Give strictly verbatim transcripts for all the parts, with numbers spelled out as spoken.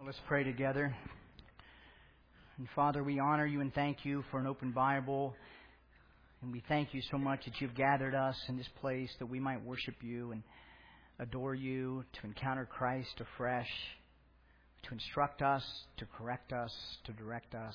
Let's pray together. And Father, we honor you and thank you for an open Bible. And we thank you so much that you've gathered us in this place that we might worship you and adore you, to encounter Christ afresh, to instruct us, to correct us, to direct us.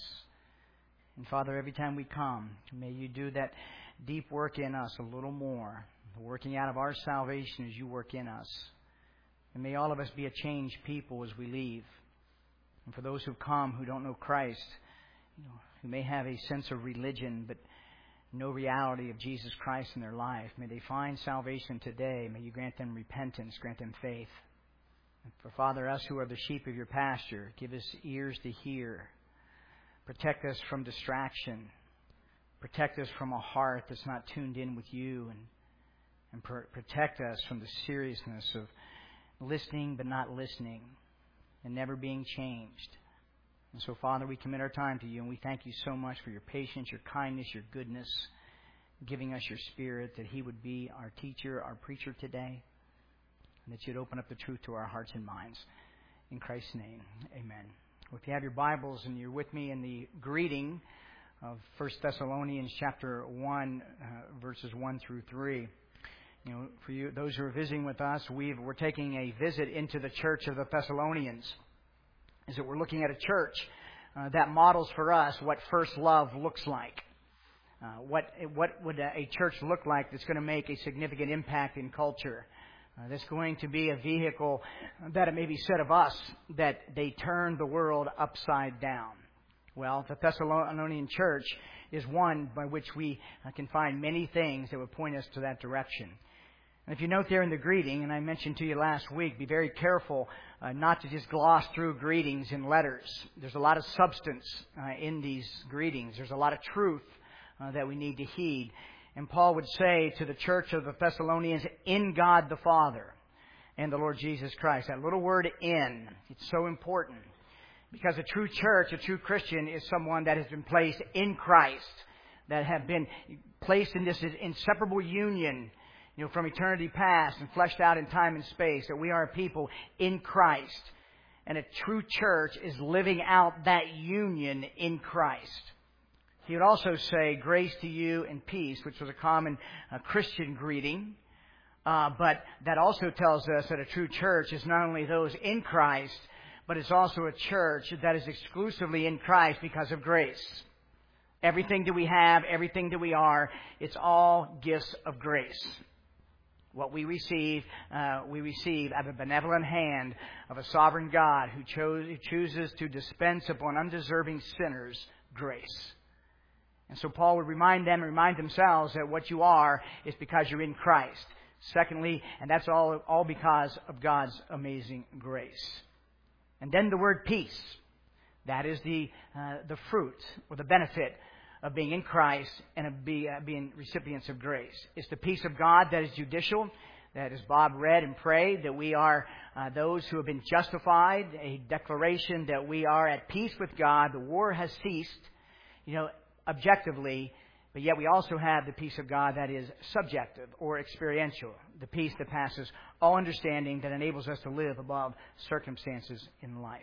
And Father, every time we come, may you do that deep work in us a little more, working out of our salvation as you work in us. And may all of us be a changed people as we leave. And for those who come who don't know Christ, you know, who may have a sense of religion but no reality of Jesus Christ in their life, may they find salvation today. May you grant them repentance, grant them faith. And for Father, us who are the sheep of your pasture, give us ears to hear. Protect us from distraction. Protect us from a heart that's not tuned in with you. And, and pr- protect us from the seriousness of listening but not listening and never being changed. And so, Father, we commit our time to you, and we thank you so much for your patience, your kindness, your goodness, giving us your Spirit, that He would be our teacher, our preacher today, and that you'd open up the truth to our hearts and minds. In Christ's name, amen. Well, if you have your Bibles and you're with me in the greeting of First Thessalonians chapter one, uh, verses one through three. You know, for you, those who are visiting with us, we've, we're taking a visit into the church of the Thessalonians. Is that we're looking at a church uh, that models for us what first love looks like. Uh, what what would a church look like that's going to make a significant impact in culture? Uh, that's going to be a vehicle that it may be said of us that they turn the world upside down. Well, the Thessalonian church is one by which we uh, can find many things that would point us to that direction. And if you note there in the greeting, and I mentioned to you last week, be very careful uh, not to just gloss through greetings in letters. There's a lot of substance uh, in these greetings. There's a lot of truth uh, that we need to heed. And Paul would say to the church of the Thessalonians, in God the Father and the Lord Jesus Christ. That little word in, it's so important. Because a true church, a true Christian, is someone that has been placed in Christ, that have been placed in this inseparable union, you know, from eternity past and fleshed out in time and space, that we are a people in Christ. And a true church is living out that union in Christ. He would also say, grace to you and peace, which was a common uh, Christian greeting. Uh, but that also tells us that a true church is not only those in Christ, but it's also a church that is exclusively in Christ because of grace. Everything that we have, everything that we are, it's all gifts of grace. What we receive, uh, we receive at the benevolent hand of a sovereign God who, chose, who chooses to dispense upon undeserving sinners grace. And so Paul would remind them, remind themselves that what you are is because you're in Christ. Secondly, and that's all, all because of God's amazing grace. And then the word peace. That is the uh, the fruit or the benefit of being in Christ and of be, uh, being recipients of grace. It's the peace of God that is judicial, that, as Bob read and prayed, that we are uh, those who have been justified, a declaration that we are at peace with God. The war has ceased, you know, objectively, but yet we also have the peace of God that is subjective or experiential, the peace that passes all understanding, that enables us to live above circumstances in life.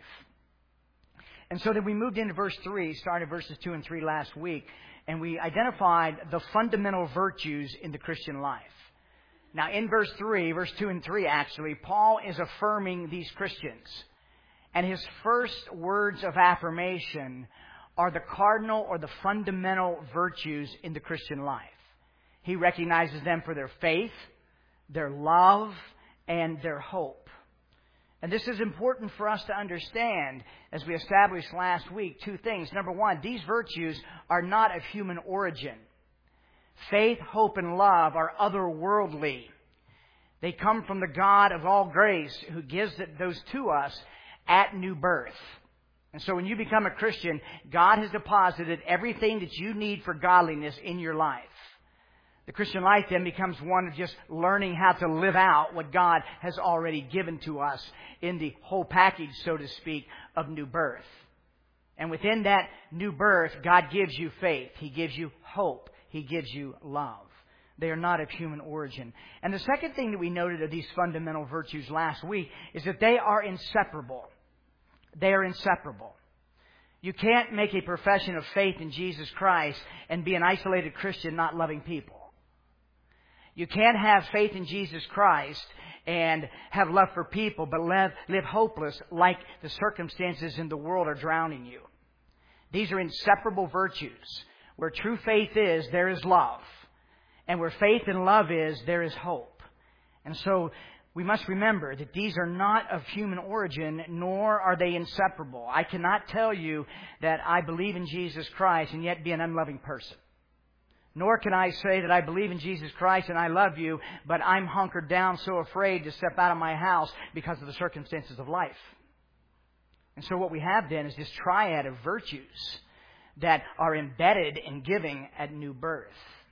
And so then we moved into verse three, started verses two and three last week, and we identified the fundamental virtues in the Christian life. Now in verse three, verse two and three actually, Paul is affirming these Christians. And his first words of affirmation are the cardinal or the fundamental virtues in the Christian life. He recognizes them for their faith, their love, and their hope. And this is important for us to understand, as we established last week, two things. Number one, these virtues are not of human origin. Faith, hope, and love are otherworldly. They come from the God of all grace who gives those to us at new birth. And so when you become a Christian, God has deposited everything that you need for godliness in your life. The Christian life then becomes one of just learning how to live out what God has already given to us in the whole package, so to speak, of new birth. And within that new birth, God gives you faith. He gives you hope. He gives you love. They are not of human origin. And the second thing that we noted of these fundamental virtues last week is that they are inseparable. They are inseparable. You can't make a profession of faith in Jesus Christ and be an isolated Christian not loving people. You can't have faith in Jesus Christ and have love for people but live, live hopeless like the circumstances in the world are drowning you. These are inseparable virtues. Where true faith is, there is love. And where faith and love is, there is hope. And so we must remember that these are not of human origin, nor are they inseparable. I cannot tell you that I believe in Jesus Christ and yet be an unloving person. Nor can I say that I believe in Jesus Christ and I love you, but I'm hunkered down so afraid to step out of my house because of the circumstances of life. And so what we have then is this triad of virtues that are embedded in giving at new birth.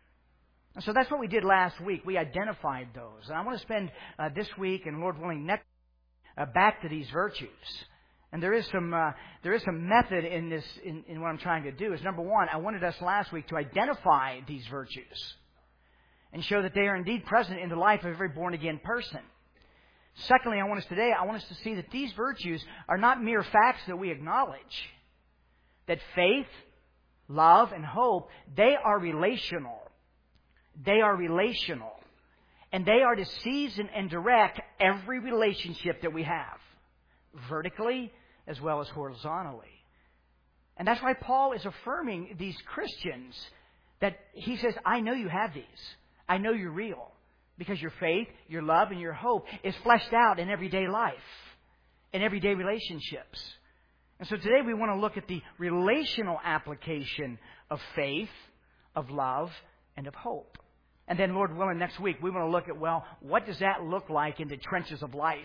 And so that's what we did last week. We identified those. And I want to spend uh, this week, and Lord willing, next uh, back to these virtues. And there is some uh, there is some method in this in, in what I'm trying to do. Is number one, I wanted us last week to identify these virtues and show that they are indeed present in the life of every born again person. Secondly, I want us today, I want us to see that these virtues are not mere facts that we acknowledge. That faith, love, and hope, they are relational. They are relational. And they are to season and direct every relationship that we have, vertically as well as horizontally. And that's why Paul is affirming these Christians that he says, I know you have these. I know you're real. Because your faith, your love, and your hope is fleshed out in everyday life, in everyday relationships. And so today we want to look at the relational application of faith, of love, and of hope. And then, Lord willing, next week we want to look at, well, what does that look like in the trenches of life?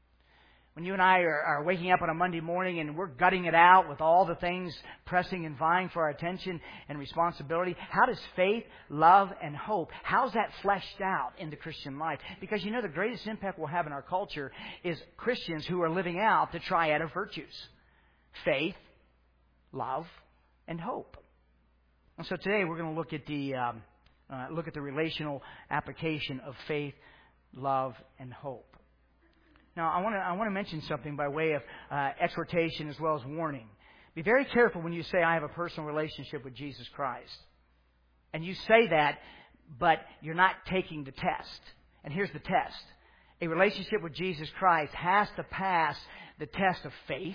When you and I are, are waking up on a Monday morning and we're gutting it out with all the things pressing and vying for our attention and responsibility, how does faith, love, and hope, how's that fleshed out in the Christian life? Because you know the greatest impact we'll have in our culture is Christians who are living out the triad of virtues. Faith, love, and hope. And so today we're going to look at the um, uh, look at the relational application of faith, love, and hope. Now, I want to I want to mention something by way of uh, exhortation as well as warning. Be very careful when you say, I have a personal relationship with Jesus Christ. And you say that, but you're not taking the test. And here's the test. A relationship with Jesus Christ has to pass the test of faith,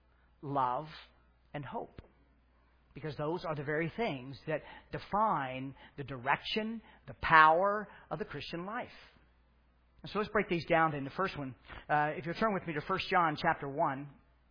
love, and hope. Because those are the very things that define the direction, the power of the Christian life. So let's break these down in the first one. Uh, if you'll turn with me to First John chapter one.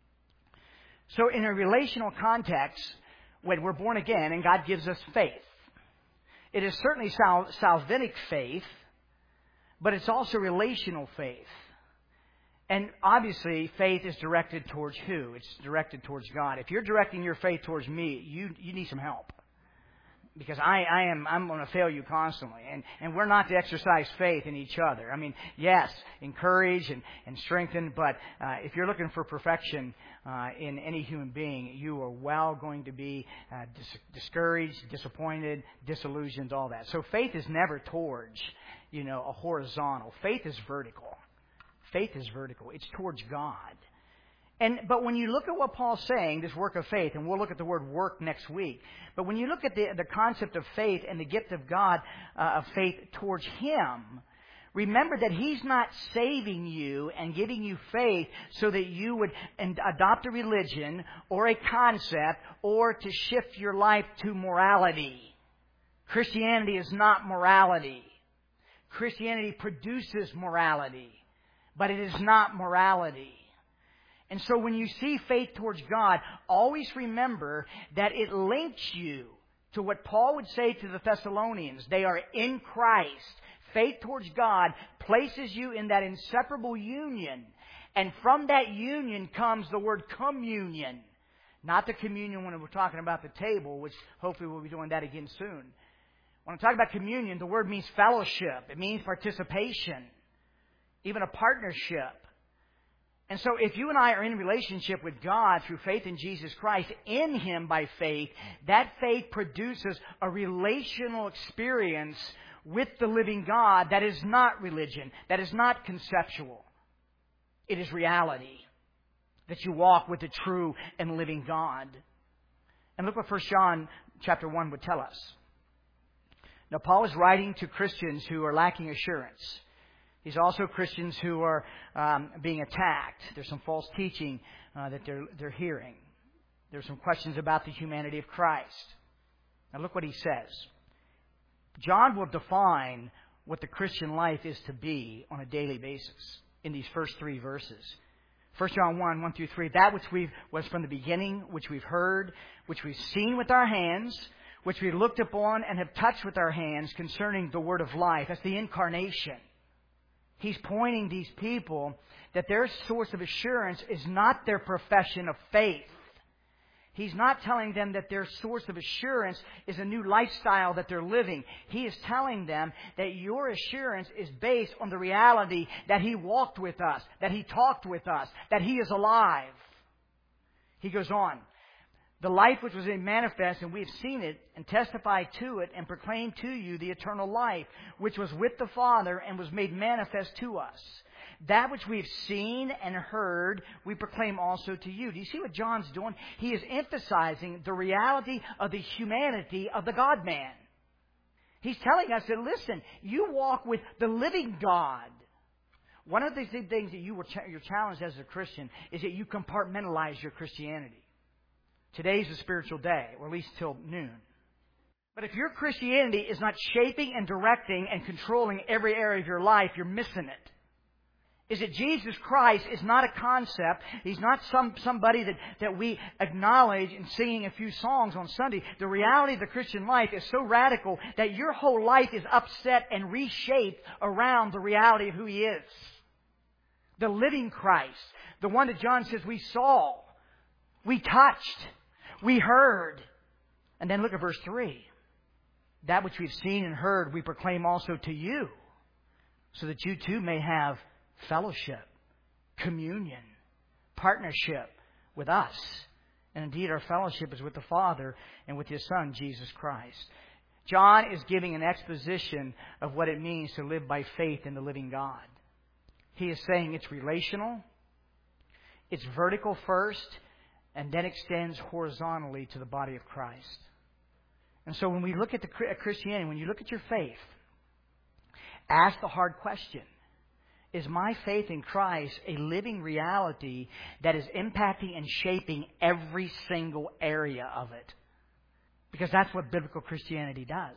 So in a relational context, when we're born again and God gives us faith, it is certainly sal- salvific faith, but it's also relational faith. And obviously, faith is directed towards who? It's directed towards God. If you're directing your faith towards me, you you need some help. Because I, I am, I'm going to fail you constantly. And, and we're not to exercise faith in each other. I mean, yes, encourage and, and strengthen, but uh, if you're looking for perfection uh, in any human being, you are well going to be uh, dis- discouraged, disappointed, disillusioned, all that. So faith is never towards, you know, a horizontal. Faith is vertical. Faith is vertical. It's towards God. And but when you look at what Paul's saying, this work of faith, and we'll look at the word work next week, but when you look at the, the concept of faith and the gift of God uh, of faith towards Him, remember that He's not saving you and giving you faith so that you would adopt a religion or a concept or to shift your life to morality. Christianity is not morality. Christianity produces morality, but it is not morality. And so when you see faith towards God, always remember that it links you to what Paul would say to the Thessalonians. They are in Christ. Faith towards God places you in that inseparable union. And from that union comes the word communion. Not the communion when we're talking about the table, which hopefully we'll be doing that again soon. When I'm talking about communion, the word means fellowship. It means participation. Even a partnership. And so if you and I are in a relationship with God through faith in Jesus Christ, in Him by faith, that faith produces a relational experience with the living God that is not religion, that is not conceptual. It is reality. that you walk with the true and living God. And look what First John chapter one would tell us. Now, Paul is writing to Christians who are lacking assurance. He's also Christians who are um, being attacked. There's some false teaching uh, that they're, they're hearing. There's some questions about the humanity of Christ. Now, look what he says. John will define what the Christian life is to be on a daily basis in these first three verses. First John one, one through three, that which we was from the beginning, which we've heard, which we've seen with our hands, which we looked upon and have touched with our hands concerning the word of life. That's the incarnation. He's pointing these people that their source of assurance is not their profession of faith. He's not telling them that their source of assurance is a new lifestyle that they're living. He is telling them that your assurance is based on the reality that He walked with us, that He talked with us, that He is alive. He goes on. The life which was made manifest, and we have seen it, and testified to it, and proclaimed to you the eternal life, which was with the Father, and was made manifest to us. That which we have seen and heard, we proclaim also to you. Do you see what John's doing? He is emphasizing the reality of the humanity of the God-man. He's telling us that, listen, you walk with the living God. One of the things that you were ch- you're challenged as a Christian is that you compartmentalize your Christianity. Today's a spiritual day, or at least till noon. But if your Christianity is not shaping and directing and controlling every area of your life, you're missing it. Is that Jesus Christ is not a concept. He's not some somebody that, that we acknowledge in singing a few songs on Sunday. The reality of the Christian life is so radical that your whole life is upset and reshaped around the reality of who He is. The living Christ. The one that John says we saw, we touched, we heard. And then look at verse three. That which we've seen and heard, we proclaim also to you, so that you too may have fellowship, communion, partnership with us. And indeed, our fellowship is with the Father and with His Son, Jesus Christ. John is giving an exposition of what it means to live by faith in the living God. He is saying it's relational, it's vertical first, and then extends horizontally to the body of Christ. And so when we look at the at Christianity, when you look at your faith, ask the hard question. Is my faith in Christ a living reality that is impacting and shaping every single area of it? Because that's what biblical Christianity does.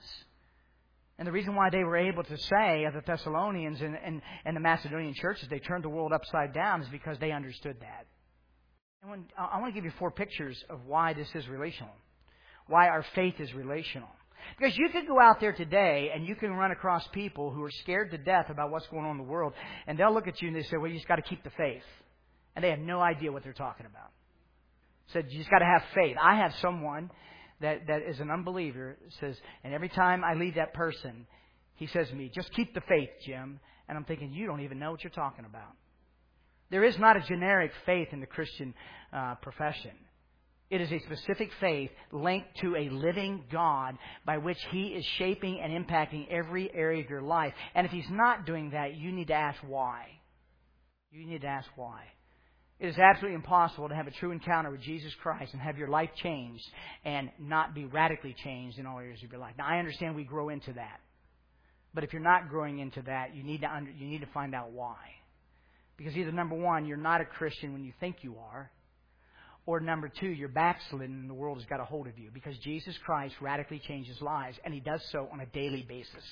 And the reason why they were able to say, as the Thessalonians and, and, and the Macedonian churches, they turned the world upside down, is because they understood that. And when, I want to give you four pictures of why this is relational. Why our faith is relational. Because you could go out there today and you can run across people who are scared to death about what's going on in the world, and they'll look at you and they say, well, you just got to keep the faith. And they have no idea what they're talking about. Said, you just got to have faith. I have someone that, that is an unbeliever, says, and every time I leave that person, he says to me, just keep the faith, Jim. And I'm thinking, you don't even know what you're talking about. There is not a generic faith in the Christian uh, profession. It is a specific faith linked to a living God by which He is shaping and impacting every area of your life. And if He's not doing that, you need to ask why. You need to ask why. It is absolutely impossible to have a true encounter with Jesus Christ and have your life changed and not be radically changed in all areas of your life. Now, I understand we grow into that. But if you're not growing into that, you need to under, you need to find out why. Because either, number one, you're not a Christian when you think you are, or number two, you're backslidden and the world has got a hold of you. Because Jesus Christ radically changes lives, and He does so on a daily basis.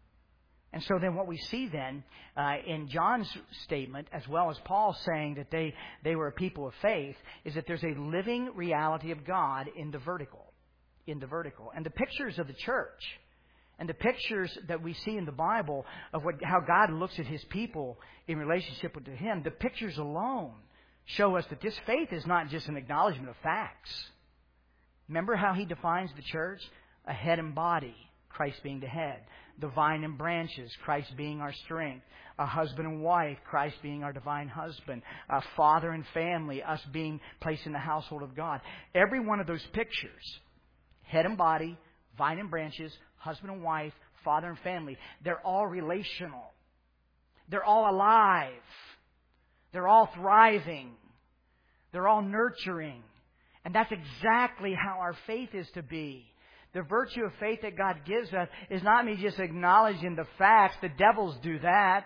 And so then what we see then uh, in John's statement, as well as Paul saying that they, they were a people of faith, is that there's a living reality of God in the vertical. In the vertical. And the pictures of the church and the pictures that we see in the Bible of what, how God looks at His people in relationship with Him, the pictures alone show us that this faith is not just an acknowledgement of facts. Remember how He defines the church? A head and body, Christ being the head. The vine and branches, Christ being our strength. A husband and wife, Christ being our divine husband. A father and family, us being placed in the household of God. Every one of those pictures, head and body, vine and branches, husband and wife, father and family, they're all relational. They're all alive. They're all thriving. They're all nurturing. And that's exactly how our faith is to be. The virtue of faith that God gives us is not me just acknowledging the facts. The devils do that.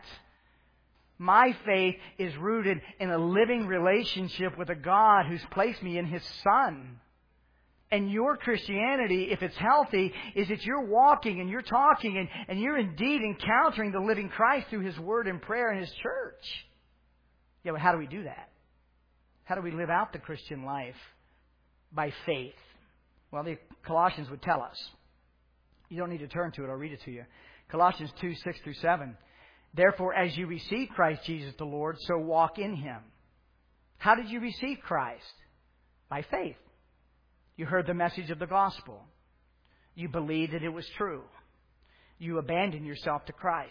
My faith is rooted in a living relationship with a God who's placed me in His Son. And your Christianity, if it's healthy, is that you're walking and you're talking and, and you're indeed encountering the living Christ through His Word and prayer and His church. Yeah, but how do we do that? How do we live out the Christian life? By faith. Well, the Colossians would tell us. You don't need to turn to it. I'll read it to you. Colossians two, six through seven. Therefore, as you receive Christ Jesus the Lord, so walk in Him. How did you receive Christ? By faith. You heard the message of the gospel. You believed that it was true. You abandoned yourself to Christ.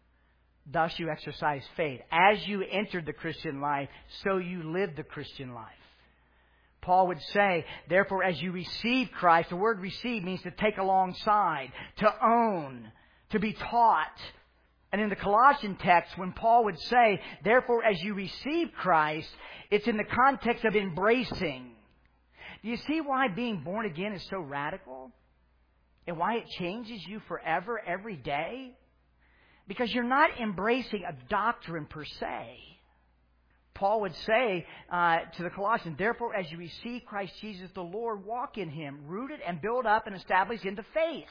Thus you exercise faith. As you entered the Christian life, so you lived the Christian life. Paul would say, therefore, as you receive Christ, the word receive means to take alongside, to own, to be taught. And in the Colossian text, when Paul would say, therefore, as you receive Christ, it's in the context of embracing. Do you see why being born again is so radical? And why it changes you forever, every day? Because you're not embracing a doctrine per se. Paul would say uh, to the Colossians, therefore, as you receive Christ Jesus the Lord, walk in Him, rooted and built up and established into faith.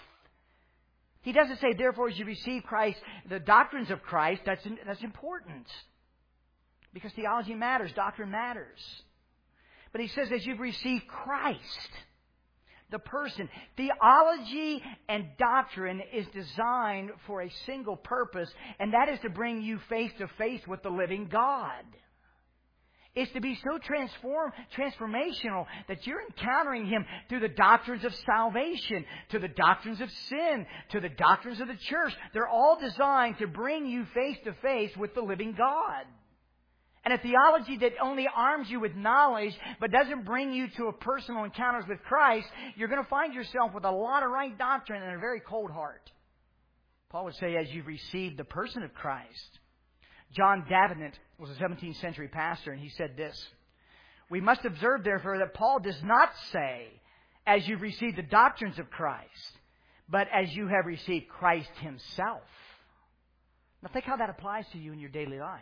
He doesn't say, therefore, as you receive Christ, the doctrines of Christ, that's, that's important. Because theology matters, doctrine matters. But he says, as you've received Christ, the person, theology and doctrine is designed for a single purpose, and that is to bring you face to face with the living God. It's to be so transform, transformational that you're encountering Him through the doctrines of salvation, to the doctrines of sin, to the doctrines of the church. They're all designed to bring you face to face with the living God. And a theology that only arms you with knowledge but doesn't bring you to a personal encounters with Christ, you're going to find yourself with a lot of right doctrine and a very cold heart. Paul would say, as you've received the person of Christ. John Davenant was a seventeenth century pastor, and he said this: we must observe, therefore, that Paul does not say, as you've received the doctrines of Christ, but as you have received Christ Himself. Now think how that applies to you in your daily life.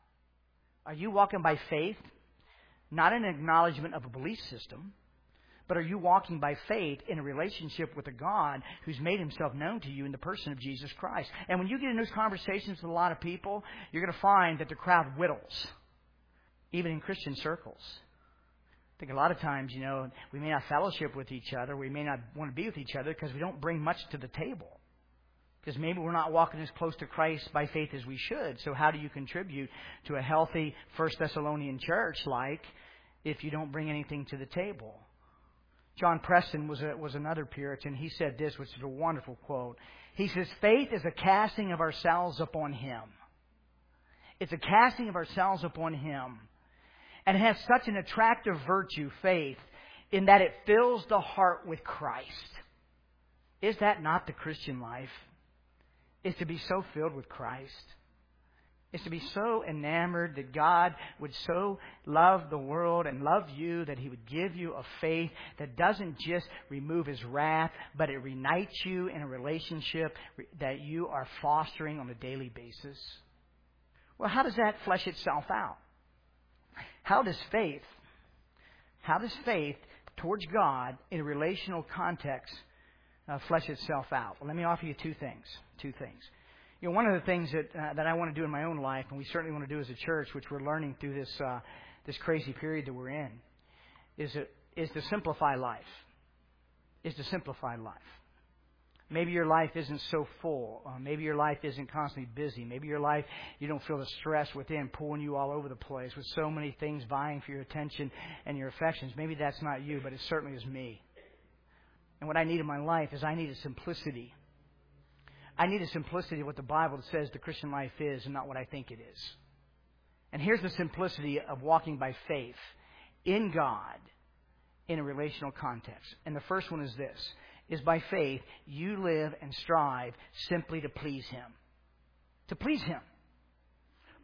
Are you walking by faith, not in acknowledgement of a belief system, but are you walking by faith in a relationship with a God who's made Himself known to you in the person of Jesus Christ? And when you get in those conversations with a lot of people, you're going to find that the crowd whittles, even in Christian circles. I think a lot of times, you know, we may not fellowship with each other. We may not want to be with each other because we don't bring much to the table. Because maybe we're not walking as close to Christ by faith as we should. So how do you contribute to a healthy First Thessalonian church like if you don't bring anything to the table? John Preston was a, was another Puritan. He said this, which is a wonderful quote. He says, faith is a casting of ourselves upon Him. It's a casting of ourselves upon Him. And it has such an attractive virtue, faith, in that it fills the heart with Christ. Is that not the Christian life? Is to be so filled with Christ. Is to be so enamored that God would so love the world and love you that He would give you a faith that doesn't just remove His wrath, but it reunites you in a relationship that you are fostering on a daily basis. Well, how does that flesh itself out? How does faith, how does faith towards God in a relational context uh, flesh itself out? Well, let me offer you two things. Two things. You know, one of the things that uh, that I want to do in my own life, and we certainly want to do as a church, which we're learning through this uh, this crazy period that we're in, is to, is to simplify life. Is to simplify life. Maybe your life isn't so full. Uh, maybe your life isn't constantly busy. Maybe your life, you don't feel the stress within pulling you all over the place with so many things vying for your attention and your affections. Maybe that's not you, but it certainly is me. And what I need in my life is I need a simplicity. I need a simplicity of what the Bible says the Christian life is and not what I think it is. And here's the simplicity of walking by faith in God in a relational context. And the first one is this, is by faith you live and strive simply to please Him. To please Him.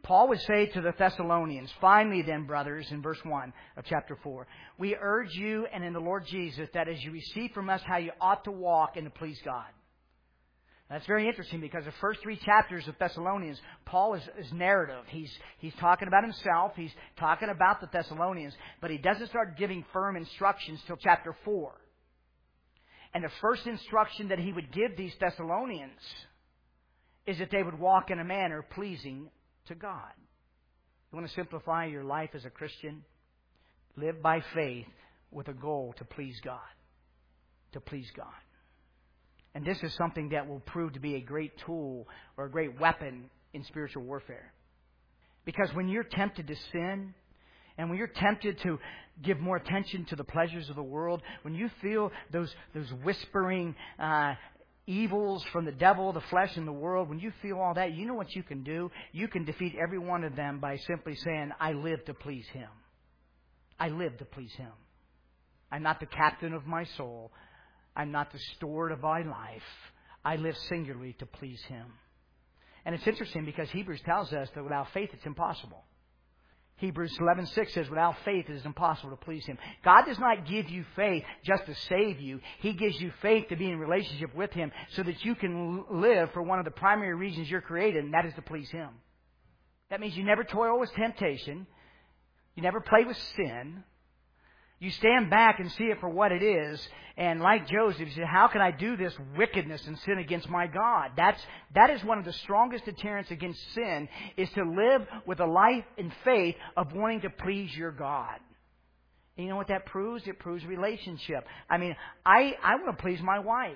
Paul would say to the Thessalonians, "Finally then, brothers," in verse one of chapter four, "we urge you and in the Lord Jesus that as you receive from us how you ought to walk and to please God." That's very interesting because the first three chapters of Thessalonians, Paul is, is narrative. He's, he's talking about himself. He's talking about the Thessalonians. But he doesn't start giving firm instructions till chapter four. And the first instruction that he would give these Thessalonians is that they would walk in a manner pleasing to God. You want to simplify your life as a Christian? Live by faith with a goal to please God. To please God. And this is something that will prove to be a great tool or a great weapon in spiritual warfare. Because when you're tempted to sin, and when you're tempted to give more attention to the pleasures of the world, when you feel those those whispering uh, evils from the devil, the flesh, and the world, when you feel all that, you know what you can do? You can defeat every one of them by simply saying, "I live to please Him. I live to please Him. I'm not the captain of my soul. I'm not the steward of my life. I live singularly to please Him." And it's interesting because Hebrews tells us that without faith it's impossible. Hebrews eleven six says, "Without faith it is impossible to please Him." God does not give you faith just to save you. He gives you faith to be in relationship with Him so that you can live for one of the primary reasons you're created, and that is to please Him. That means you never toil with temptation. You never play with sin. You stand back and see it for what it is. And like Joseph, you say, "How can I do this wickedness and sin against my God?" That's, that is one of the strongest deterrents against sin, is to live with a life in faith of wanting to please your God. And you know what that proves? It proves relationship. I mean, I, I want to please my wife.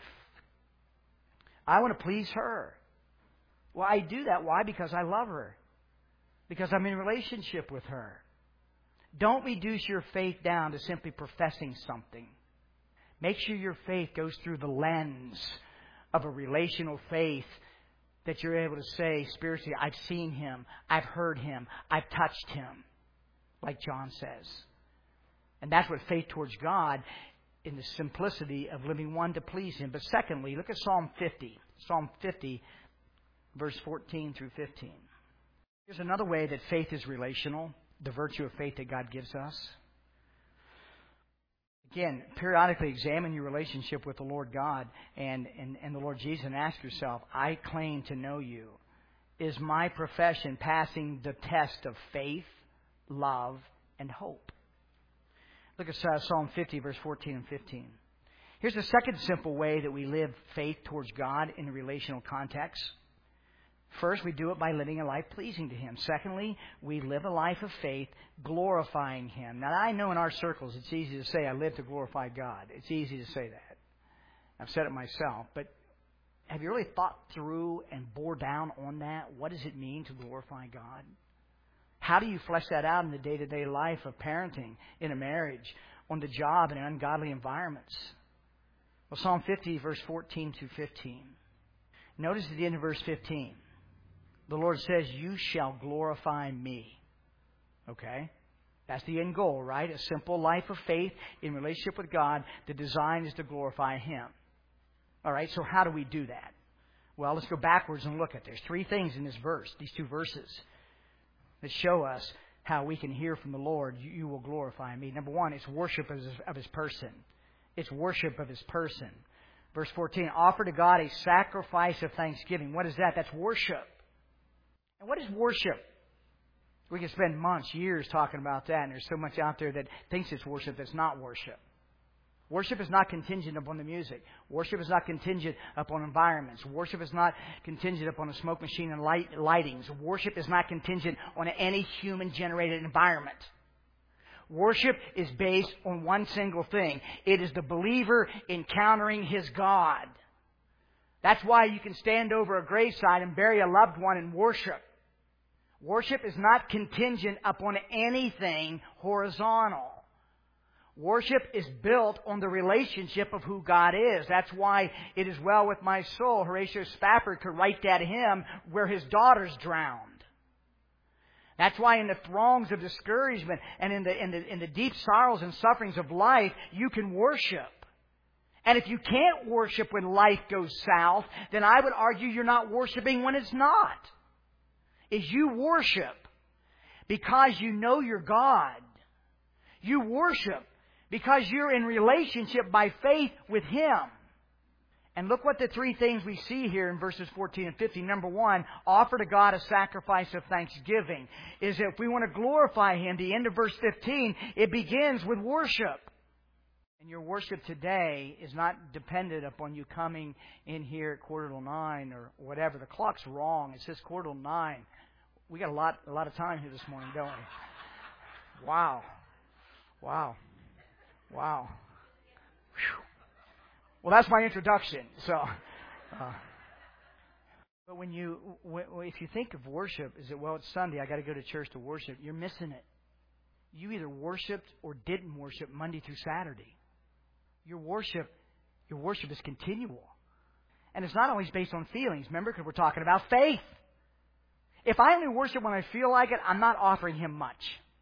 I want to please her. Well, I do that. Why? Because I love her. Because I'm in relationship with her. Don't reduce your faith down to simply professing something. Make sure your faith goes through the lens of a relational faith that you're able to say spiritually, "I've seen Him, I've heard Him, I've touched Him," like John says. And that's what faith towards God, in the simplicity of living one to please Him. But secondly, look at Psalm fifty. Psalm fifty, verse fourteen through fifteen. Here's another way that faith is relational. The virtue of faith that God gives us. Again, periodically examine your relationship with the Lord God and, and, and the Lord Jesus and ask yourself, "I claim to know you. Is my profession passing the test of faith, love, and hope?" Look at Psalm fifty, verse fourteen and fifteen. Here's the second simple way that we live faith towards God in a relational context. First, we do it by living a life pleasing to Him. Secondly, we live a life of faith glorifying Him. Now, I know in our circles it's easy to say, "I live to glorify God." It's easy to say that. I've said it myself. But have you really thought through and bore down on that? What does it mean to glorify God? How do you flesh that out in the day-to-day life of parenting, in a marriage, on the job, in ungodly environments? Well, Psalm fifty, verse fourteen to fifteen. Notice at the end of verse fifteen. The Lord says, "You shall glorify me." Okay? That's the end goal, right? A simple life of faith in relationship with God. The design is to glorify Him. All right, so how do we do that? Well, let's go backwards and look at. There's three things in this verse, these two verses, that show us how we can hear from the Lord, "You, you will glorify me." Number one, it's worship of His, of His person. It's worship of His person. Verse fourteen, "Offer to God a sacrifice of thanksgiving." What is that? That's worship. And what is worship? We can spend months, years talking about that, and there's so much out there that thinks it's worship that's not worship. Worship is not contingent upon the music. Worship is not contingent upon environments. Worship is not contingent upon a smoke machine and light, lightings. Worship is not contingent on any human-generated environment. Worship is based on one single thing. It is the believer encountering his God. That's why you can stand over a graveside and bury a loved one and worship. Worship is not contingent upon anything horizontal. Worship is built on the relationship of who God is. That's why "It is well with my soul." Horatio Spafford could write that hymn where his daughters drowned. That's why in the throngs of discouragement and in the, in the, in the deep sorrows and sufferings of life, you can worship. And if you can't worship when life goes south, then I would argue you're not worshiping when it's not. is you worship because you know your God. You worship because you're in relationship by faith with Him. And look what the three things we see here in verses fourteen and fifteen. Number one, offer to God a sacrifice of thanksgiving. Is that if we want to glorify Him, the end of verse fifteen, it begins with worship. And your worship today is not dependent upon you coming in here at quarter till nine or whatever. The clock's wrong. It says quarter till nine. We got a lot, a lot of time here this morning, don't we? Wow. Wow. Wow. Whew. Well, that's my introduction. So, uh, but when you, when, if you think of worship, is it, well, it's Sunday, I got to go to church to worship. You're missing it. You either worshipped or didn't worship Monday through Saturday. Your worship, your worship is continual, and it's not always based on feelings. Remember, because we're talking about faith. If I only worship when I feel like it, I'm not offering Him much,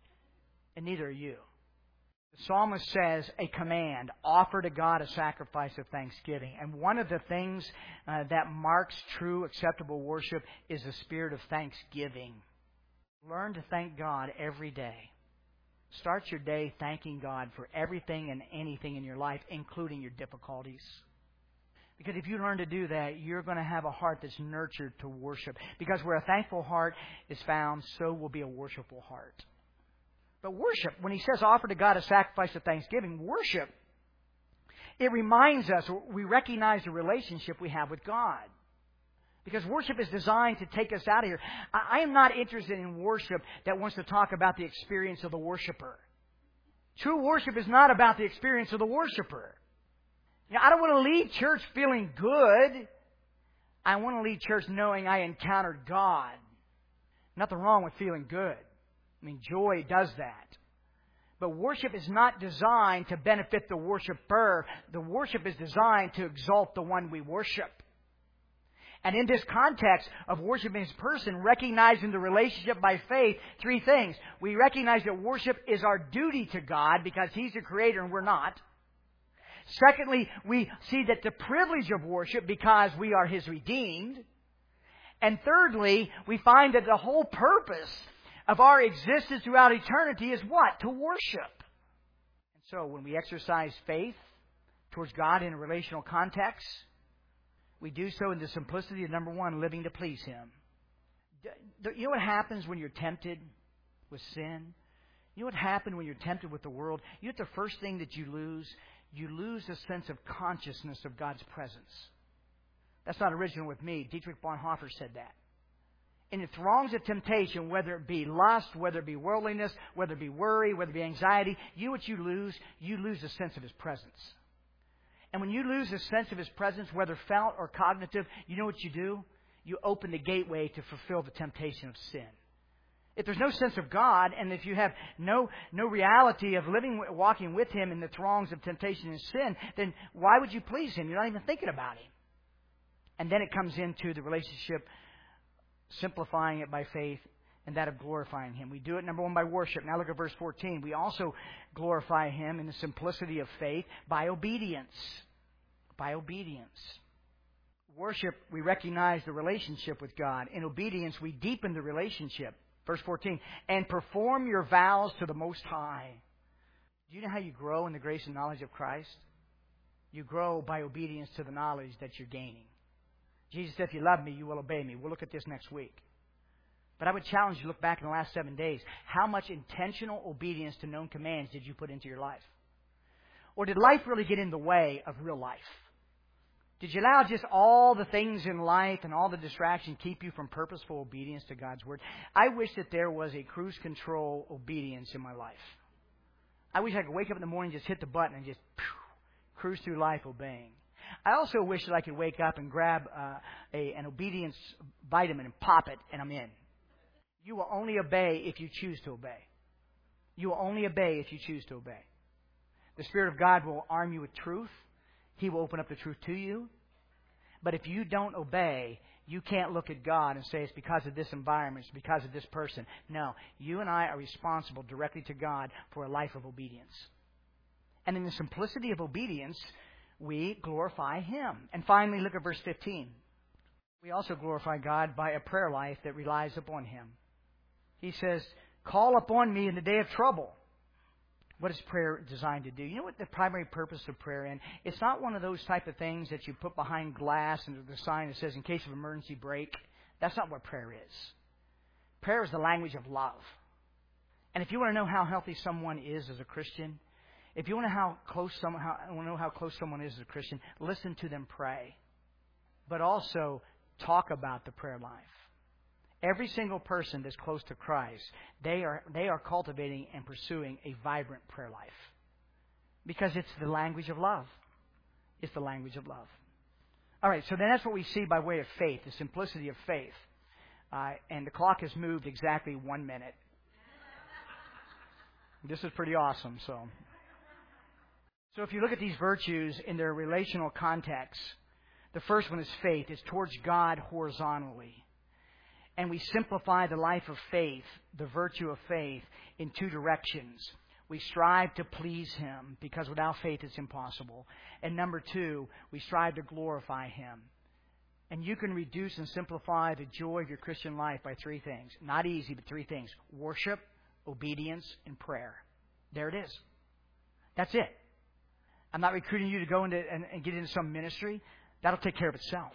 and neither are you. The psalmist says a command, offer to God a sacrifice of thanksgiving. And one of the things uh, that marks true acceptable worship is a spirit of thanksgiving. Learn to thank God every day. Start your day thanking God for everything and anything in your life, including your difficulties. Because if you learn to do that, you're going to have a heart that's nurtured to worship. Because where a thankful heart is found, so will be a worshipful heart. But worship, when he says offer to God a sacrifice of thanksgiving, worship, it reminds us, we recognize the relationship we have with God. Because worship is designed to take us out of here. I am not interested in worship that wants to talk about the experience of the worshiper. True worship is not about the experience of the worshiper. You know, I don't want to leave church feeling good. I want to leave church knowing I encountered God. Nothing wrong with feeling good. I mean, joy does that. But worship is not designed to benefit the worshiper. The worship is designed to exalt the one we worship. And in this context of worshiping His person, recognizing the relationship by faith, three things. We recognize that worship is our duty to God because He's the Creator and we're not. Secondly, we see that the privilege of worship because we are His redeemed. And thirdly, we find that the whole purpose of our existence throughout eternity is what? To worship. And so when we exercise faith towards God in a relational context, we do so in the simplicity of, number one, living to please Him. You know what happens when you're tempted with sin? You know what happens when you're tempted with the world? You know what the first thing that you lose? You lose a sense of consciousness of God's presence. That's not original with me. Dietrich Bonhoeffer said that. In the throngs of temptation, whether it be lust, whether it be worldliness, whether it be worry, whether it be anxiety, you what you lose, you lose a sense of His presence. And when you lose a sense of His presence, whether felt or cognitive, you know what you do? You open the gateway to fulfill the temptation of sin. If there's no sense of God, and if you have no no reality of living, walking with Him in the throngs of temptation and sin, then why would you please Him? You're not even thinking about Him. And then it comes into the relationship, simplifying it by faith, and that of glorifying Him. We do it, number one, by worship. Now look at verse fourteen. We also glorify Him in the simplicity of faith by obedience. By obedience. Worship, we recognize the relationship with God. In obedience, we deepen the relationship. Verse fourteen, and perform your vows to the Most High. Do you know how you grow in the grace and knowledge of Christ? You grow by obedience to the knowledge that you're gaining. Jesus said, if you love me, you will obey me. We'll look at this next week. But I would challenge you to look back in the last seven days. How much intentional obedience to known commands did you put into your life? Or did life really get in the way of real life? Did you allow just all the things in life and all the distraction keep you from purposeful obedience to God's Word? I wish that there was a cruise control obedience in my life. I wish I could wake up in the morning, just hit the button and just phew, cruise through life obeying. I also wish that I could wake up and grab uh, a, an obedience vitamin and pop it, and I'm in. You will only obey if you choose to obey. You will only obey if you choose to obey. The Spirit of God will arm you with truth. He will open up the truth to you. But if you don't obey, you can't look at God and say it's because of this environment, it's because of this person. No, you and I are responsible directly to God for a life of obedience. And in the simplicity of obedience, we glorify Him. And finally, look at verse fifteen. We also glorify God by a prayer life that relies upon Him. He says, call upon me in the day of trouble. What is prayer designed to do? You know what the primary purpose of prayer is? It's not one of those type of things that you put behind glass and the sign that says, in case of emergency, break. That's not what prayer is. Prayer is the language of love. And if you want to know how healthy someone is as a Christian, if you want to know how close someone, how, want to know how close someone is as a Christian, listen to them pray. But also talk about the prayer life. Every single person that's close to Christ, they are they are cultivating and pursuing a vibrant prayer life. Because it's the language of love. It's the language of love. All right, so then that's what we see by way of faith, the simplicity of faith. Uh, and the clock has moved exactly one minute. This is pretty awesome. So, so if you look at these virtues in their relational context, the first one is faith. It's towards God horizontally. And we simplify the life of faith, the virtue of faith, in two directions. We strive to please Him, because without faith it's impossible. And number two, we strive to glorify Him. And you can reduce and simplify the joy of your Christian life by three things. Not easy, but three things. Worship, obedience, and prayer. There it is. That's it. I'm not recruiting you to go into and, and get into some ministry. That'll take care of itself.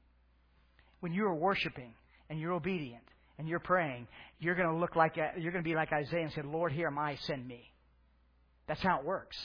When you are worshiping and you're obedient and you're praying, you're going to look like you're going to be like Isaiah and say, Lord, here am I, send me. That's how it works.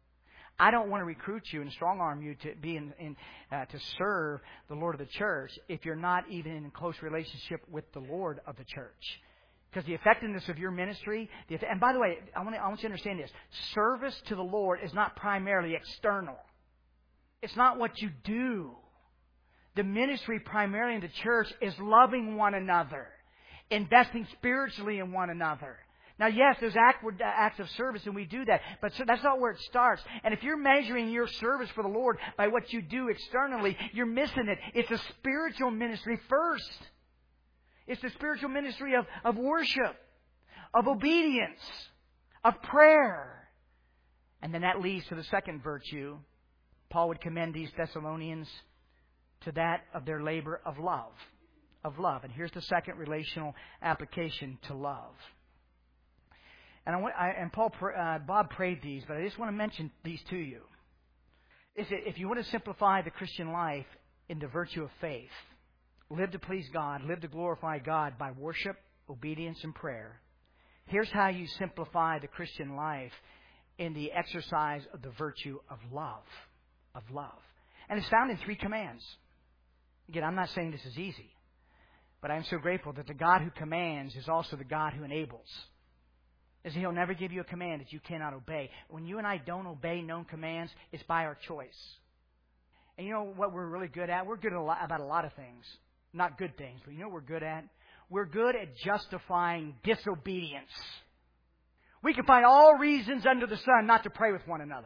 I don't want to recruit you and strong arm you to be in, in uh, to serve the Lord of the church if you're not even in close relationship with the Lord of the church. Because the effectiveness of your ministry, the, and by the way, I want, to, I want you to understand this. Service to the Lord is not primarily external. It's not what you do. The ministry primarily in the church is loving one another, investing spiritually in one another. Now, yes, there's acts of service, and we do that, but that's not where it starts. And if you're measuring your service for the Lord by what you do externally, you're missing it. It's a spiritual ministry first. It's the spiritual ministry of, of worship, of obedience, of prayer. And then that leads to the second virtue. Paul would commend these Thessalonians to that of their labor of love. Of love. And here's the second relational application to love. And I, want, I and Paul, uh, Bob prayed these, but I just want to mention these to you. Is that if you want to simplify the Christian life in the virtue of faith, live to please God, live to glorify God by worship, obedience, and prayer. Here's how you simplify the Christian life in the exercise of the virtue of love. Of love. And it's found in three commands. Again, I'm not saying this is easy, but I'm so grateful that the God who commands is also the God who enables. Is He'll never give you a command that you cannot obey. When you and I don't obey known commands, it's by our choice. And you know what we're really good at? We're good at a lot, about a lot of things. Not good things, but you know what we're good at? We're good at justifying disobedience. We can find all reasons under the sun not to pray with one another.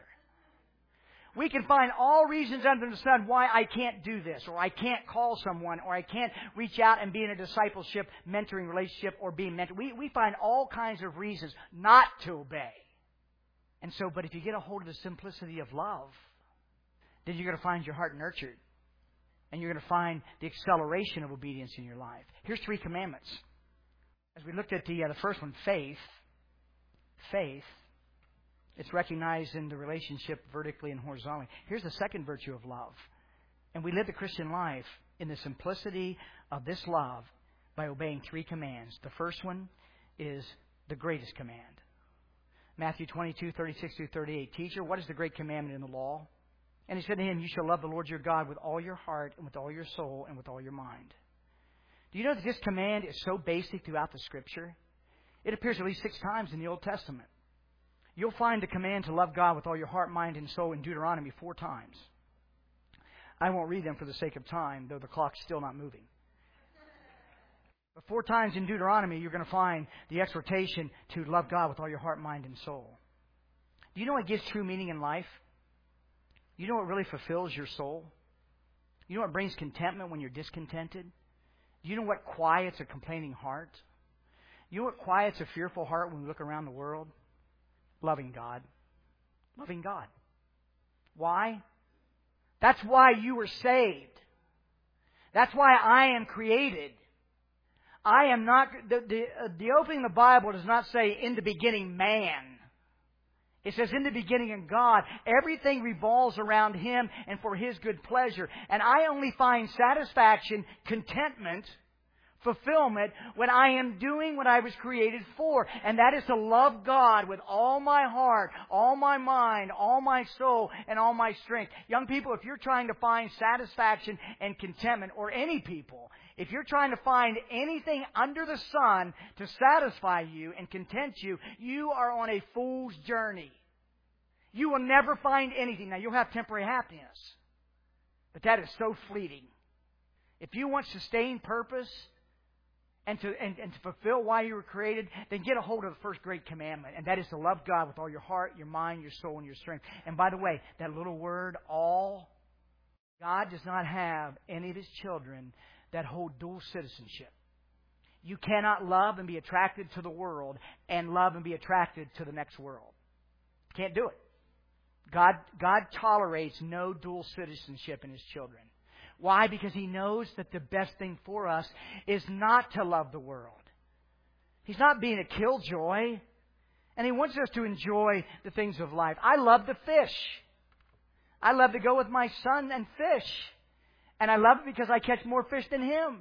We can find all reasons under the sun why I can't do this, or I can't call someone, or I can't reach out and be in a discipleship, mentoring relationship, or being mentored. We, we find all kinds of reasons not to obey. And so, but if you get a hold of the simplicity of love, then you're going to find your heart nurtured. And you're going to find the acceleration of obedience in your life. Here's three commandments. As we looked at the, uh, the first one, faith. Faith. It's recognized in the relationship vertically and horizontally. Here's the second virtue of love. And we live the Christian life in the simplicity of this love by obeying three commands. The first one is the greatest command. Matthew twenty-two, thirty-six through thirty-eight. Teacher, what is the great commandment in the law? And He said to him, you shall love the Lord your God with all your heart and with all your soul and with all your mind. Do you know that this command is so basic throughout the Scripture? It appears at least six times in the Old Testament. You'll find the command to love God with all your heart, mind, and soul in Deuteronomy four times. I won't read them for the sake of time, though the clock's still not moving. But four times in Deuteronomy, you're going to find the exhortation to love God with all your heart, mind, and soul. Do you know what gives true meaning in life? You know what really fulfills your soul? You know what brings contentment when you're discontented? Do you know what quiets a complaining heart? You know what quiets a fearful heart when we look around the world? Loving God. Loving God. Why? That's why you were saved. That's why I am created. I am not, the, the, uh, the opening of the Bible does not say, in the beginning, man. It says, in the beginning in God, everything revolves around Him and for His good pleasure. And I only find satisfaction, contentment, fulfillment when I am doing what I was created for. And that is to love God with all my heart, all my mind, all my soul, and all my strength. Young people, if you're trying to find satisfaction and contentment, or any people, if you're trying to find anything under the sun to satisfy you and content you, you are on a fool's journey. You will never find anything. Now, you'll have temporary happiness, but that is so fleeting. If you want sustained purpose and to, and, and to fulfill why you were created, then get a hold of the first great commandment, and that is to love God with all your heart, your mind, your soul, and your strength. And by the way, that little word, all, God does not have any of His children that hold dual citizenship. You cannot love and be attracted to the world and love and be attracted to the next world. Can't do it. God, God tolerates no dual citizenship in His children. Why? Because He knows that the best thing for us is not to love the world. He's not being a killjoy. And He wants us to enjoy the things of life. I love to fish. I love to go with my son and fish. And I love it because I catch more fish than him.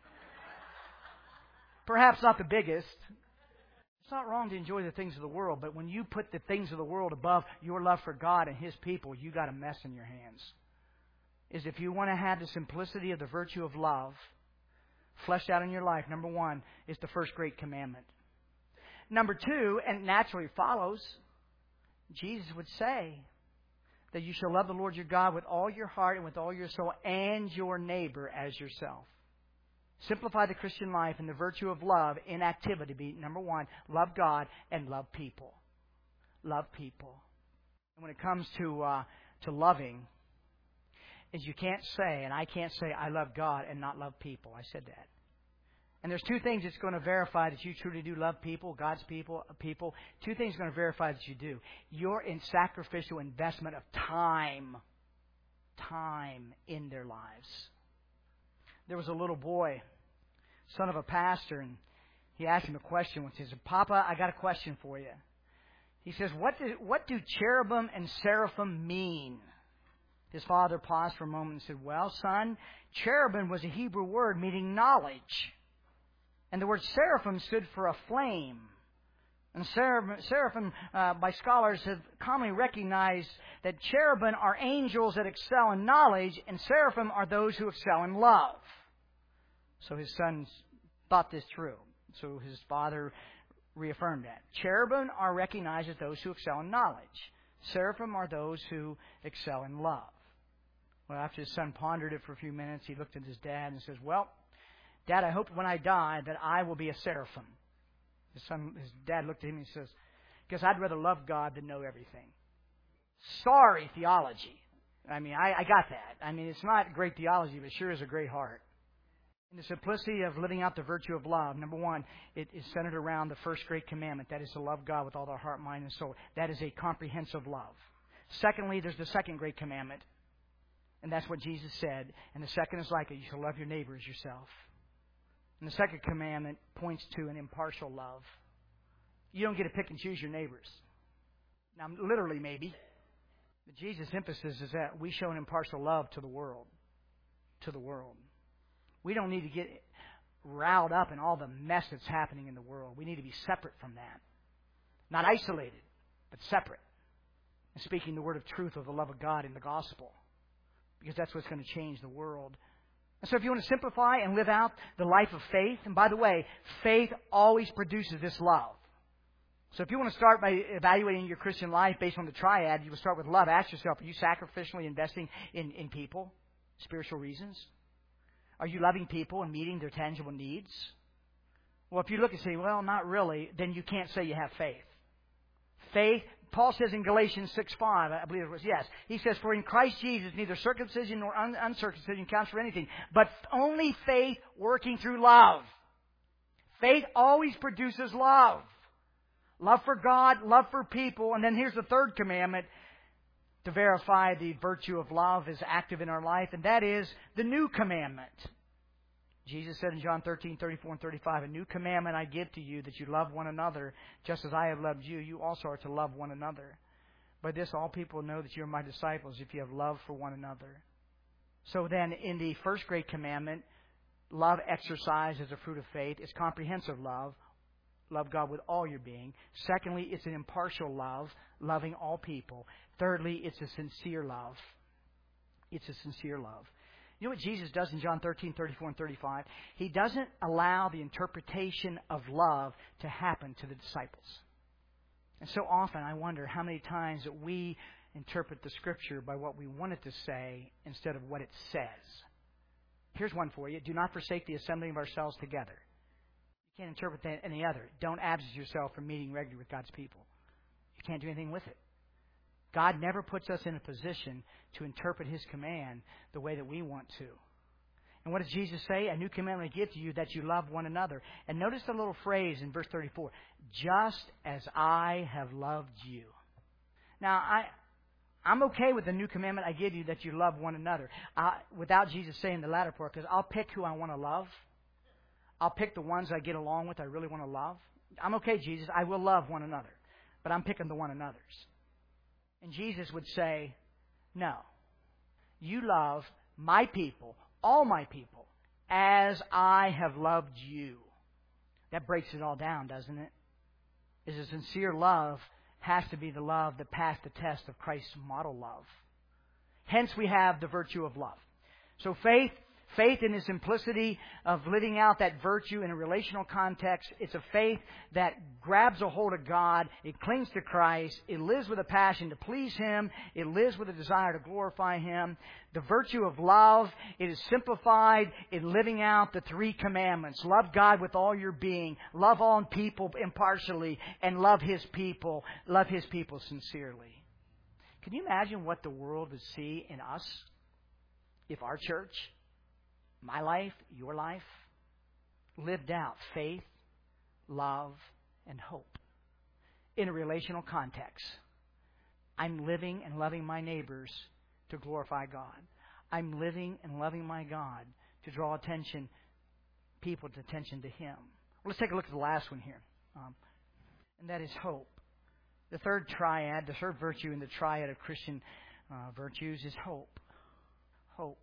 Perhaps not the biggest. It's not wrong to enjoy the things of the world, but when you put the things of the world above your love for God and His people, you got a mess in your hands. Is if you want to have the simplicity of the virtue of love fleshed out in your life, number one is the first great commandment. Number two, and naturally follows, Jesus would say that you shall love the Lord your God with all your heart and with all your soul and your neighbor as yourself. Simplify the Christian life and the virtue of love in activity. Be number one, love God and love people. Love people. And when it comes to uh, to loving, is you can't say, and I can't say, I love God and not love people. I said that. And there's two things that's going to verify that you truly do love people, God's people, people. Two things are going to verify that you do. You're in sacrificial investment of time. Time in their lives. There was a little boy, son of a pastor, and he asked him a question. He says, Papa, I got a question for you. He says, what do, what do cherubim and seraphim mean? His father paused for a moment and said, well, son, cherubim was a Hebrew word meaning knowledge. And the word seraphim stood for a flame. And seraphim, seraphim uh, by scholars, have commonly recognized that cherubim are angels that excel in knowledge, and seraphim are those who excel in love. So his son thought this through. So his father reaffirmed that. Cherubim are recognized as those who excel in knowledge. Seraphim are those who excel in love. Well, after his son pondered it for a few minutes, he looked at his dad and says, well, Dad, I hope when I die that I will be a seraphim. His son, his dad looked at him and says, because I'd rather love God than know everything. Sorry, theology. I mean, I, I got that. I mean, it's not great theology, but it sure is a great heart. In the simplicity of living out the virtue of love, number one, it is centered around the first great commandment. That is to love God with all their heart, mind, and soul. That is a comprehensive love. Secondly, there's the second great commandment. And that's what Jesus said. And the second is like it. You shall love your neighbor as yourself. And the second commandment points to an impartial love. You don't get to pick and choose your neighbors. Now, literally, maybe. But Jesus' emphasis is that we show an impartial love to the world. To the world. We don't need to get riled up in all the mess that's happening in the world. We need to be separate from that. Not isolated, but separate. And speaking the word of truth of the love of God in the gospel. Because that's what's going to change the world. And so if you want to simplify and live out the life of faith, and by the way, faith always produces this love. So if you want to start by evaluating your Christian life based on the triad, you will start with love. Ask yourself, are you sacrificially investing in, in people, spiritual reasons? Are you loving people and meeting their tangible needs? Well, if you look and say, well, not really, then you can't say you have faith. Faith, Paul says in Galatians six five, I believe it was, yes. He says, for in Christ Jesus, neither circumcision nor un- uncircumcision counts for anything, but only faith working through love. Faith always produces love. Love for God, love for people. And then here's the third commandment to verify the virtue of love is active in our life, and that is the new commandment. Jesus said in John thirteen, thirty-four and thirty-five, a new commandment I give to you, that you love one another, just as I have loved you. You also are to love one another. By this all people know that you are my disciples, if you have love for one another. So then, in the first great commandment, love exercised as a fruit of faith. It's comprehensive love. Love God with all your being. Secondly, it's an impartial love, loving all people. Thirdly, it's a sincere love. It's a sincere love. You know what Jesus does in John thirteen, thirty-four and thirty-five? He doesn't allow the interpretation of love to happen to the disciples. And so often I wonder how many times that we interpret the Scripture by what we want it to say instead of what it says. Here's one for you. Do not forsake the assembling of ourselves together. You can't interpret that any other. Don't absent yourself from meeting regularly with God's people. You can't do anything with it. God never puts us in a position to interpret His command the way that we want to. And what does Jesus say? A new commandment I give to you, that you love one another. And notice the little phrase in verse thirty-four. Just as I have loved you. Now, I, I'm okay with the new commandment I give you, that you love one another. Uh, without Jesus saying the latter part, because I'll pick who I want to love. I'll pick the ones I get along with, I really want to love. I'm okay, Jesus, I will love one another. But I'm picking the one another's. And Jesus would say, no. You love my people, all my people, as I have loved you. That breaks it all down, doesn't it? Is a sincere love has to be the love that passed the test of Christ's model love. Hence we have the virtue of love. So faith, faith in the simplicity of living out that virtue in a relational context. It's a faith that grabs a hold of God. It clings to Christ. It lives with a passion to please Him. It lives with a desire to glorify Him. The virtue of love, it is simplified in living out the three commandments. Love God with all your being. Love all people impartially. And love His people. Love His people sincerely. Can you imagine what the world would see in us if our church, my life, your life, lived out faith, love, and hope in a relational context? I'm living and loving my neighbors to glorify God. I'm living and loving my God to draw attention, people's attention to Him. Well, let's take a look at the last one here, um, and that is hope. The third triad, the third virtue in the triad of Christian uh, virtues is hope. Hope.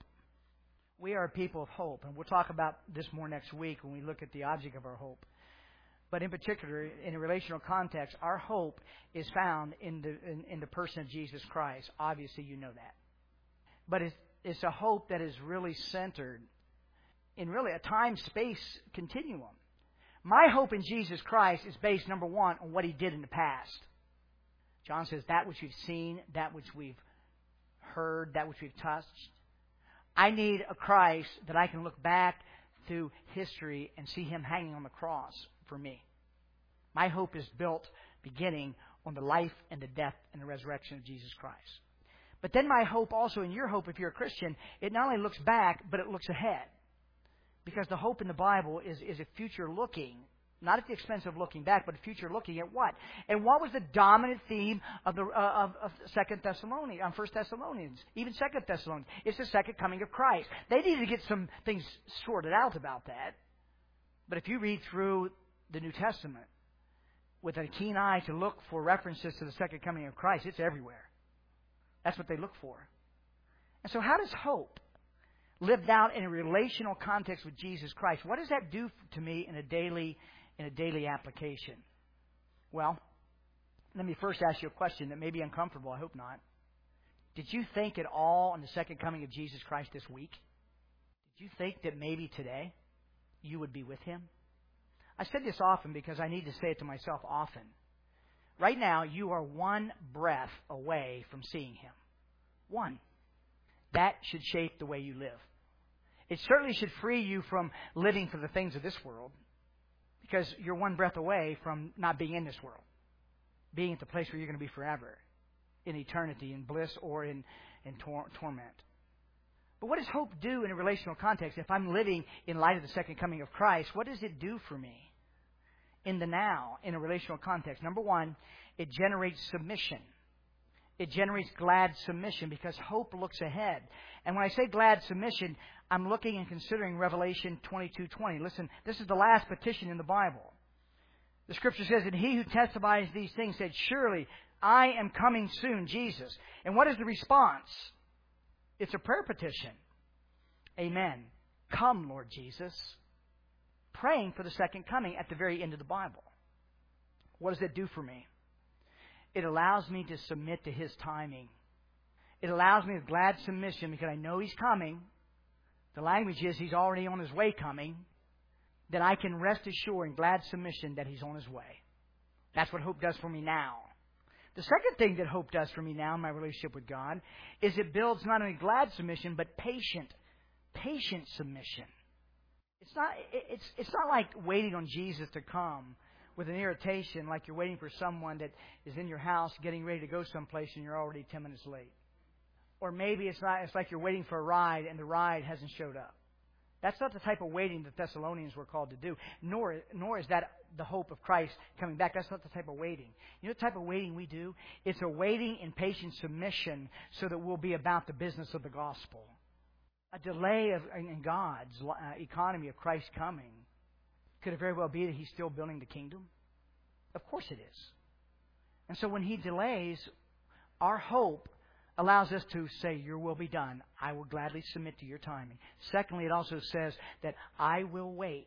We are a people of hope, and we'll talk about this more next week when we look at the object of our hope. But in particular, in a relational context, our hope is found in the in, in the person of Jesus Christ. Obviously, you know that. But it's, it's a hope that is really centered in really a time-space continuum. My hope in Jesus Christ is based, number one, on what He did in the past. John says, that which we've seen, that which we've heard, that which we've touched. I need a Christ that I can look back through history and see Him hanging on the cross for me. My hope is built beginning on the life and the death and the resurrection of Jesus Christ. But then my hope also, in your hope if you're a Christian, it not only looks back, but it looks ahead. Because the hope in the Bible is, is a future looking, not at the expense of looking back, but a future looking at what? And what was the dominant theme of the uh, of, of Second Thessalonians, on First Thessalonians, even Second Thessalonians? It's the second coming of Christ. They needed to get some things sorted out about that. But if you read through the New Testament with a keen eye to look for references to the second coming of Christ, it's everywhere. That's what they look for. And so how does hope, lived out in a relational context with Jesus Christ, what does that do to me in a daily in a daily application? Well, let me first ask you a question that may be uncomfortable. I hope not. Did you think at all on the second coming of Jesus Christ this week? Did you think that maybe today you would be with Him? I said this often because I need to say it to myself often. Right now, you are one breath away from seeing Him. One. That should shape the way you live. It certainly should free you from living for the things of this world, because you're one breath away from not being in this world, being at the place where you're going to be forever, in eternity, in bliss or in, in tor- torment. But what does hope do in a relational context? If I'm living in light of the second coming of Christ, what does it do for me in the now, in a relational context? Number one, it generates submission. It generates glad submission because hope looks ahead. And when I say glad submission, I'm looking and considering Revelation twenty-two twenty. Listen, this is the last petition in the Bible. The Scripture says, and he who testifies these things said, surely I am coming soon, Jesus. And what is the response? It's a prayer petition. Amen. Come, Lord Jesus. Praying for the second coming at the very end of the Bible. What does it do for me? It allows me to submit to His timing. It allows me with glad submission because I know He's coming. The language is He's already on His way coming. That I can rest assured in glad submission that He's on His way. That's what hope does for me now. The second thing that hope does for me now in my relationship with God is it builds not only glad submission, but patient, patient submission. It's not, it's, it's not like waiting on Jesus to come with an irritation, like you're waiting for someone that is in your house getting ready to go someplace and you're already ten minutes late. Or maybe it's not, it's like you're waiting for a ride and the ride hasn't showed up. That's not the type of waiting the Thessalonians were called to do, nor, nor is that the hope of Christ coming back. That's not the type of waiting. You know the type of waiting we do? It's a waiting in patient submission so that we'll be about the business of the gospel. A delay of, in God's uh, economy of Christ coming. Could it very well be that He's still building the kingdom? Of course it is. And so when He delays, our hope allows us to say, your will be done. I will gladly submit to your timing. Secondly, it also says that I will wait.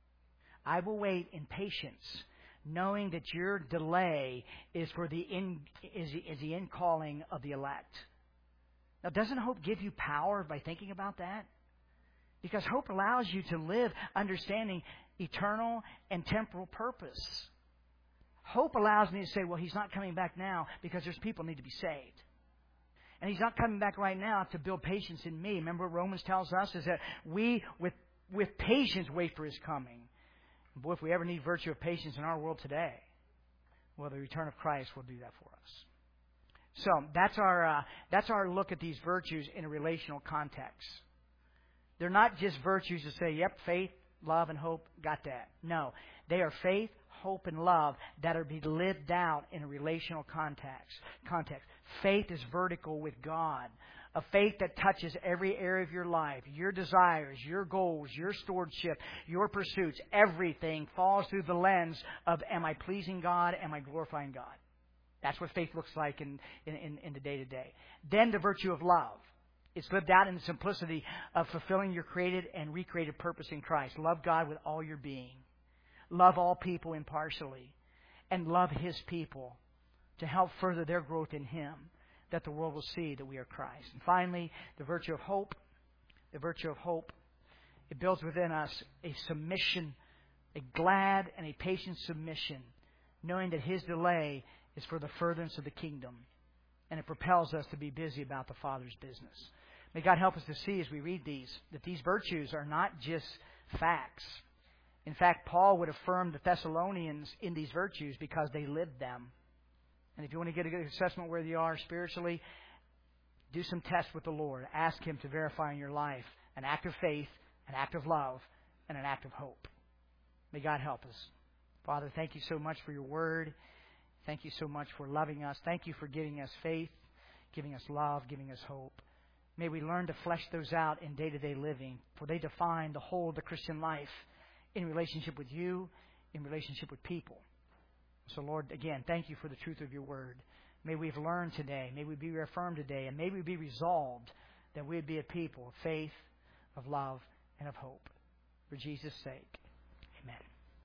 I will wait in patience, knowing that your delay is for the in, is, is the in-calling of the elect. Now, doesn't hope give you power by thinking about that? Because hope allows you to live understanding eternal and temporal purpose. Hope allows me to say, well, He's not coming back now because there's people who need to be saved. And He's not coming back right now to build patience in me. Remember what Romans tells us is that we, with, with patience, wait for His coming. And boy, if we ever need virtue of patience in our world today, well, the return of Christ will do that for us. So that's our uh, that's our look at these virtues in a relational context. They're not just virtues to say, yep, faith, love, and hope, got that. No, they are faith, hope, and love that are to be lived out in a relational context. Context. Faith is vertical with God. A faith that touches every area of your life, your desires, your goals, your stewardship, your pursuits. Everything falls through the lens of, am I pleasing God? Am I glorifying God? That's what faith looks like in, in, in the day-to-day. Then the virtue of love. It's lived out in the simplicity of fulfilling your created and recreated purpose in Christ. Love God with all your being. Love all people impartially. And love His people to help further their growth in Him, that the world will see that we are Christ. And finally, the virtue of hope. The virtue of hope. It builds within us a submission, a glad and a patient submission, knowing that His delay is for the furtherance of the kingdom. And it propels us to be busy about the Father's business. May God help us to see as we read these, that these virtues are not just facts. In fact, Paul would affirm the Thessalonians in these virtues because they lived them. And if you want to get a good assessment where you are spiritually, do some tests with the Lord. Ask Him to verify in your life an act of faith, an act of love, and an act of hope. May God help us. Father, thank you so much for your word. Thank you so much for loving us. Thank you for giving us faith, giving us love, giving us hope. May we learn to flesh those out in day-to-day living, for they define the whole of the Christian life in relationship with you, in relationship with people. So, Lord, again, thank you for the truth of your word. May we have learned today. May we be reaffirmed today. And may we be resolved that we would be a people of faith, of love, and of hope. For Jesus' sake.